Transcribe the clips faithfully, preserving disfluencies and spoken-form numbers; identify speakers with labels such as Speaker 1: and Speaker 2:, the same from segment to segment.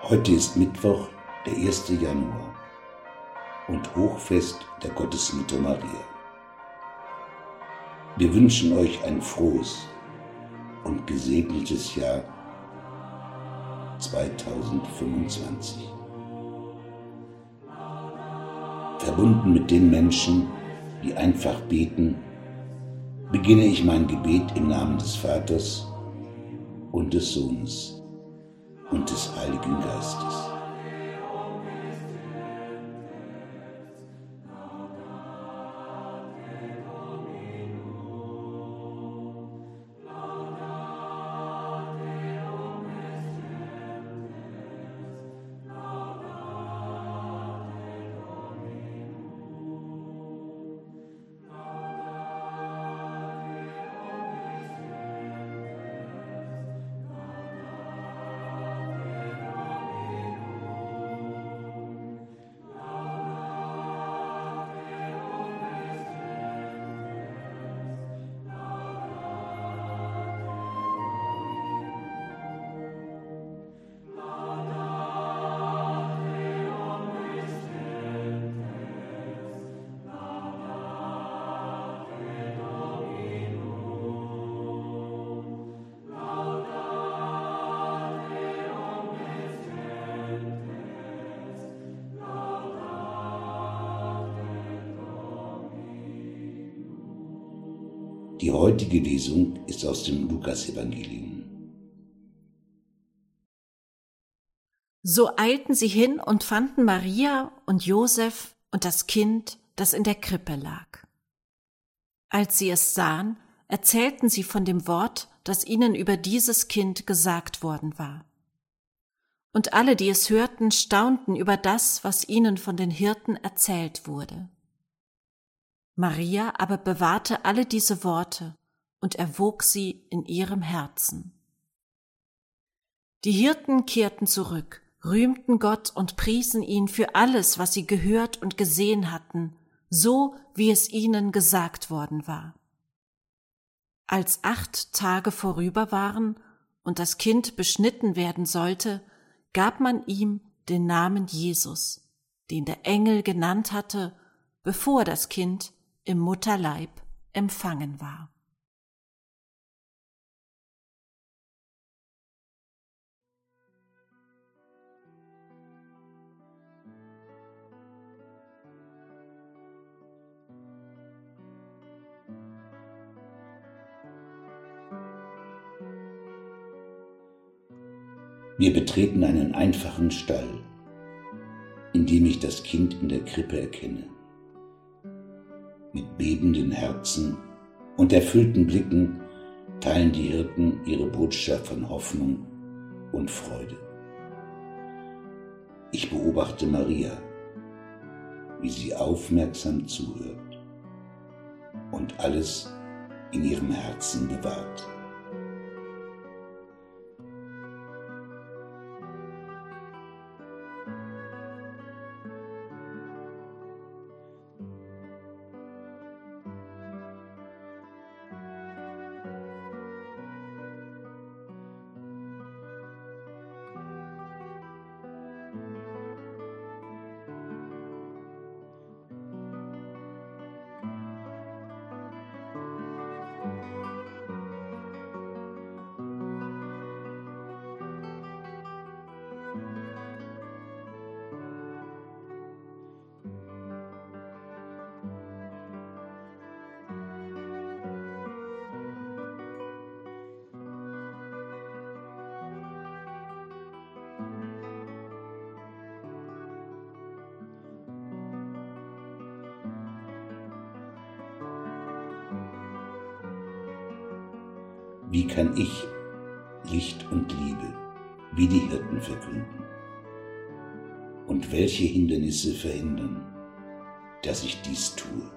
Speaker 1: Heute ist Mittwoch, der erste Januar und Hochfest der Gottesmutter Maria. Wir wünschen euch ein frohes und gesegnetes Jahr zweitausendfünfundzwanzig. Verbunden mit den Menschen, die einfach beten, beginne ich mein Gebet im Namen des Vaters und des Sohnes und des Heiligen Geistes. Die heutige Lesung ist aus dem Lukasevangelium.
Speaker 2: So eilten sie hin und fanden Maria und Josef und das Kind, das in der Krippe lag. Als sie es sahen, erzählten sie von dem Wort, das ihnen über dieses Kind gesagt worden war. Und alle, die es hörten, staunten über das, was ihnen von den Hirten erzählt wurde. Maria aber bewahrte alle diese Worte und erwog sie in ihrem Herzen. Die Hirten kehrten zurück, rühmten Gott und priesen ihn für alles, was sie gehört und gesehen hatten, so wie es ihnen gesagt worden war. Als acht Tage vorüber waren und das Kind beschnitten werden sollte, gab man ihm den Namen Jesus, den der Engel genannt hatte, bevor das Kind im Mutterleib empfangen war.
Speaker 1: Wir betreten einen einfachen Stall, in dem ich das Kind in der Krippe erkenne. Mit bebenden Herzen und erfüllten Blicken teilen die Hirten ihre Botschaft von Hoffnung und Freude. Ich beobachte Maria, wie sie aufmerksam zuhört und alles in ihrem Herzen bewahrt. Wie kann ich Licht und Liebe wie die Hirten verkünden? Und welche Hindernisse verhindern, dass ich dies tue?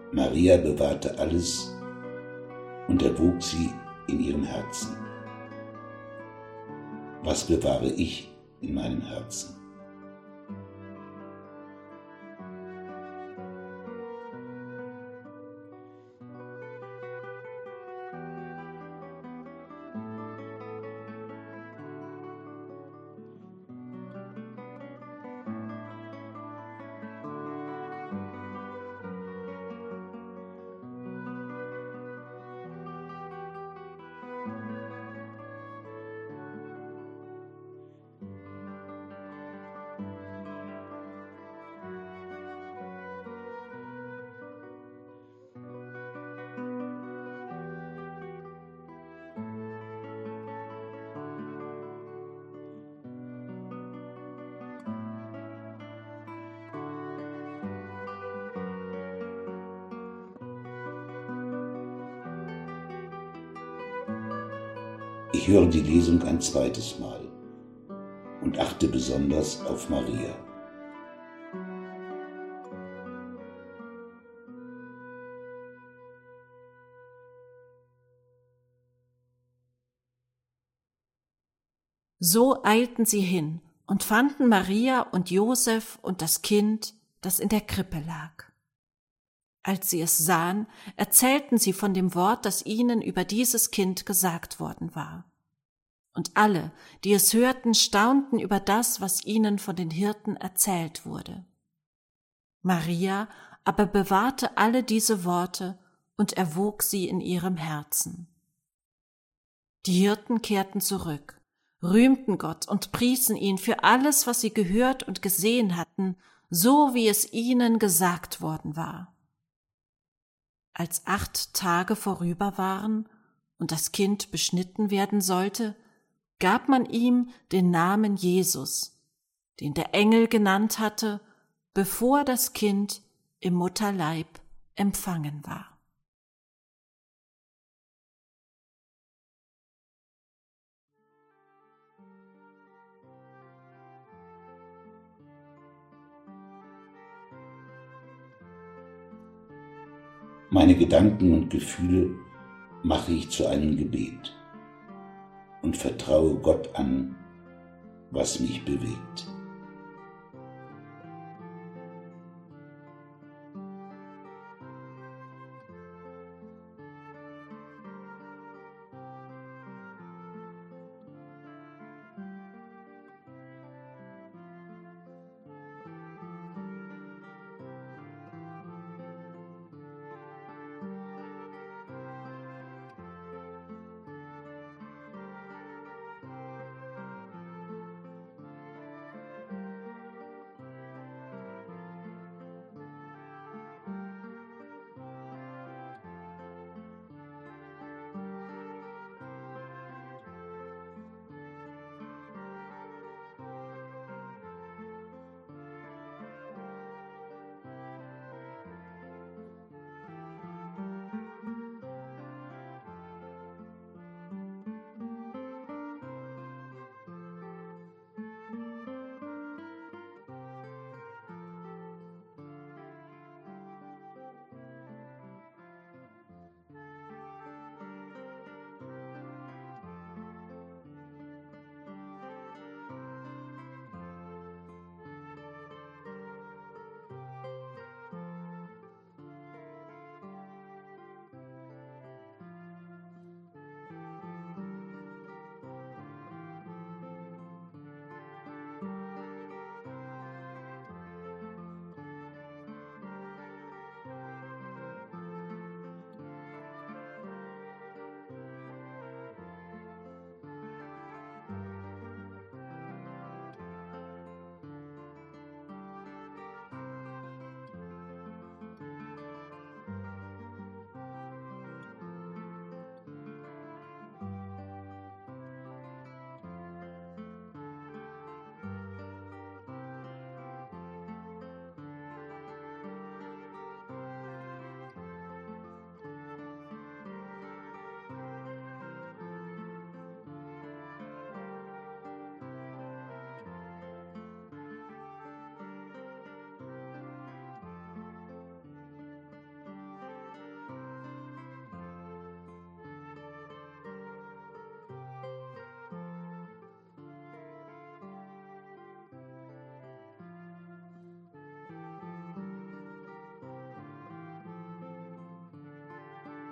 Speaker 1: Maria bewahrte alles und erwog sie in ihrem Herzen. Was bewahre ich in meinem Herzen? Ich höre die Lesung ein zweites Mal und achte besonders auf Maria.
Speaker 2: So eilten sie hin und fanden Maria und Josef und das Kind, das in der Krippe lag. Als sie es sahen, erzählten sie von dem Wort, das ihnen über dieses Kind gesagt worden war. Und alle, die es hörten, staunten über das, was ihnen von den Hirten erzählt wurde. Maria aber bewahrte alle diese Worte und erwog sie in ihrem Herzen. Die Hirten kehrten zurück, rühmten Gott und priesen ihn für alles, was sie gehört und gesehen hatten, so wie es ihnen gesagt worden war. Als acht Tage vorüber waren und das Kind beschnitten werden sollte, gab man ihm den Namen Jesus, den der Engel genannt hatte, bevor das Kind im Mutterleib empfangen war.
Speaker 1: Meine Gedanken und Gefühle mache ich zu einem Gebet und vertraue Gott an, was mich bewegt.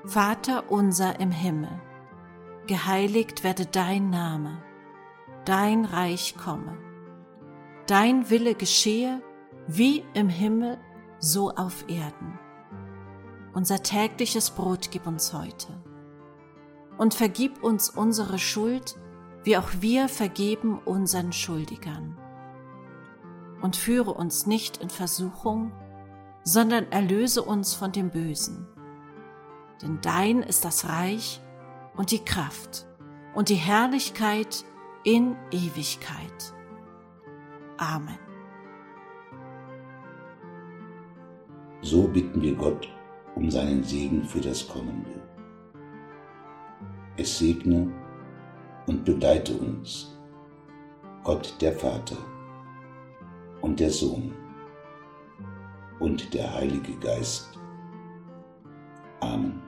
Speaker 2: Vater unser im Himmel, geheiligt werde dein Name, dein Reich komme, dein Wille geschehe, wie im Himmel, so auf Erden. Unser tägliches Brot gib uns heute und vergib uns unsere Schuld, wie auch wir vergeben unseren Schuldigern. Und führe uns nicht in Versuchung, sondern erlöse uns von dem Bösen. Denn dein ist das Reich und die Kraft und die Herrlichkeit in Ewigkeit. Amen.
Speaker 1: So bitten wir Gott um seinen Segen für das Kommende. Es segne und begleite uns, Gott der Vater und der Sohn und der Heilige Geist. Amen.